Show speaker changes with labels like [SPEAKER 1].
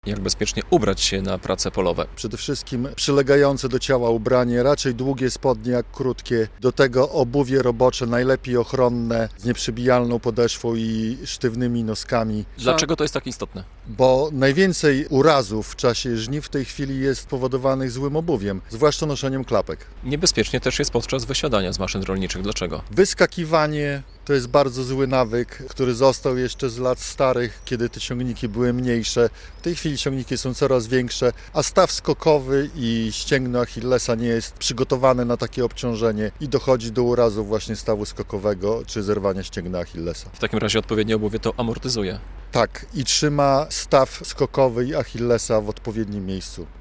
[SPEAKER 1] Jak bezpiecznie ubrać się na prace polowe?
[SPEAKER 2] Przede wszystkim przylegające do ciała ubranie, raczej długie spodnie jak krótkie. Do tego obuwie robocze, najlepiej ochronne, z nieprzebijalną podeszwą i sztywnymi noskami.
[SPEAKER 1] Dlaczego to jest tak istotne?
[SPEAKER 2] Bo najwięcej urazów w czasie żniw w tej chwili jest powodowanych złym obuwiem, zwłaszcza noszeniem klapek.
[SPEAKER 1] Niebezpiecznie też jest podczas wysiadania z maszyn rolniczych. Dlaczego?
[SPEAKER 2] Wyskakiwanie to jest bardzo zły nawyk, który został jeszcze z lat starych, kiedy te ciągniki były mniejsze. W tej chwili ciągniki są coraz większe, a staw skokowy i ścięgno Achillesa nie jest przygotowany na takie obciążenie i dochodzi do urazów właśnie stawu skokowego czy zerwania ścięgna Achillesa.
[SPEAKER 1] W takim razie odpowiednie obuwie to amortyzuje.
[SPEAKER 2] Tak, i trzyma staw skokowy i Achillesa w odpowiednim miejscu.